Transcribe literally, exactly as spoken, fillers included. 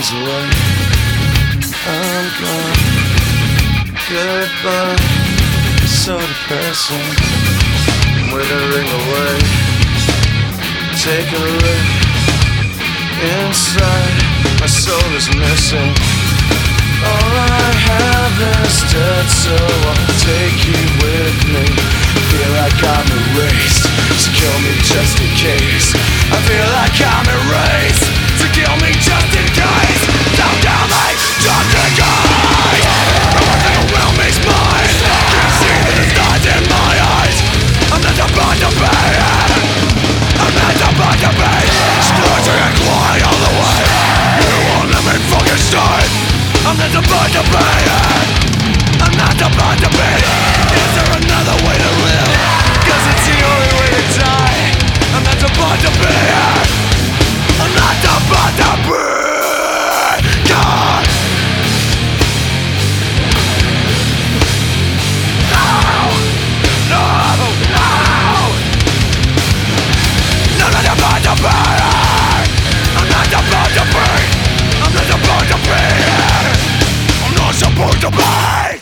days away. I'm gone. Goodbye. It's so depressing. I'm withering away. Take a look inside. My soul is missing. All I have is dead, so I'll take you with me. Feel like I'm erased, so kill me just in case. I feel like I'm erased, so kill me just in case. Don't kill me just in case. Everything around me's mine. Can't see the stars in my eyes. I'm not about to pay it. I'm not about to pay it. Starting and quiet all the way. You won't let me fucking start. I'm not about to pay it. I'm not about to pay it. Is there another way to live? Cause it's the only way to die. I'm not about to pay it. I'm not about to pay it. God. No. No. No. I'm not about to pay it. I'm not about to pay it. I'm not about to pay it. I'm not supposed to pay.